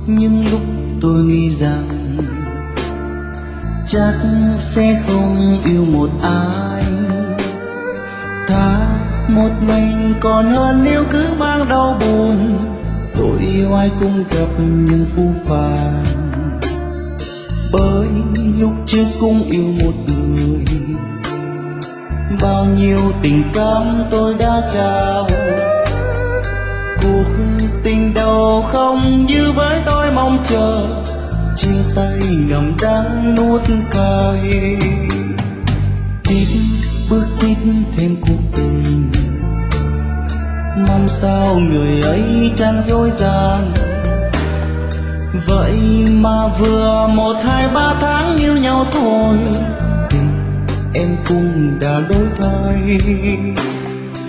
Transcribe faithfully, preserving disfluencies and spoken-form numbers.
Nhưng lúc tôi nghĩ rằng chắc sẽ không yêu một ai, thà một mình còn hơn nếu cứ mang đau buồn. Tôi yêu ai cũng gặp những phũ phàng, bởi lúc trước cũng yêu một người. Bao nhiêu tình cảm tôi đã trao, cuộc tình đầu không như với tôi mong chờ. Chia tay ngậm đắng nuốt cay, tiếp bước tiếp thêm cuộc tình. Mong sao người ấy chẳng dối gian, vậy mà vừa một hai ba tháng yêu nhau thôi, tình em cũng đã đổi thay.